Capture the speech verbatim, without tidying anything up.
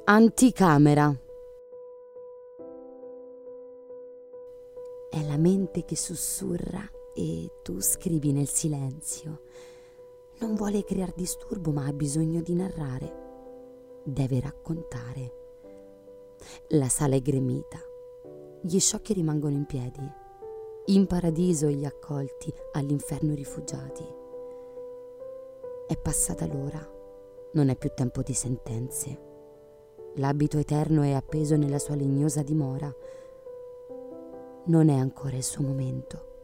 Anticamera. È la mente che sussurra e tu scrivi nel silenzio. Non vuole creare disturbo, ma ha bisogno di narrare. Deve raccontare. La sala è gremita. Gli sciocchi rimangono in piedi. In paradiso gli accolti, all'inferno i rifugiati. È passata l'ora. Non è più tempo di sentenze. L'abito eterno è appeso nella sua legnosa dimora. Non è ancora il suo momento.